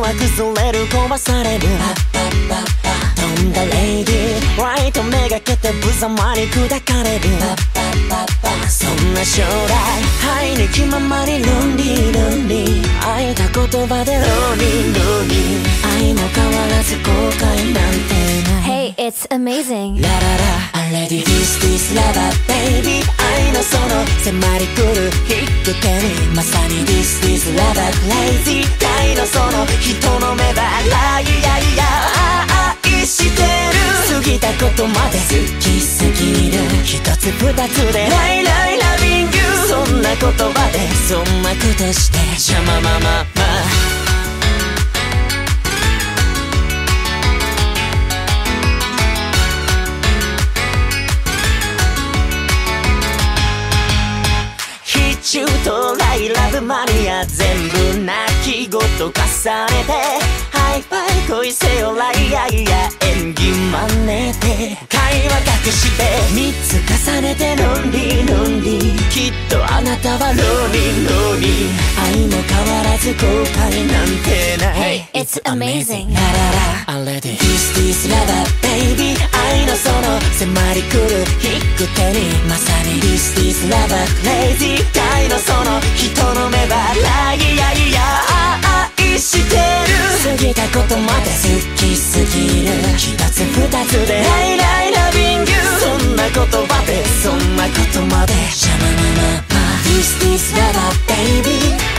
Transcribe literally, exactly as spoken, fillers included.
は崩れる壊される飛んだレイディーライトめがけて無様に砕かれるそんな将来愛に気ままにロンリーロンリー空いた言葉でローリーローリー愛も変わらず後悔なんてない Hey, it's amazing ラララ I'm ready this this lover baby 愛のその迫り来る引く手にまさに this this lover crazy 愛のその人の目ばらいやいや愛してる過ぎたことまで好きすぎる一つ二つで I love loving you そんな言葉でそんなことして邪魔ままま中とライラブマニア全部泣き言重ねてハイファイ恋せよライアイや演技真似て会話隠して三つ重ねてロンリーロンリーきっとあなたはローリーローリー愛も変わらず後悔なんてない Hey, it's amazing ラララ I'm ready This this lover baby 愛のその迫り来る引く手にまさに This this lover crazy 愛のその人の目ばらいやいや愛してる過ぎたことまで好きすぎる一つ二つで I love loving you そんな言葉でそんなことまでシャママママ This this lover baby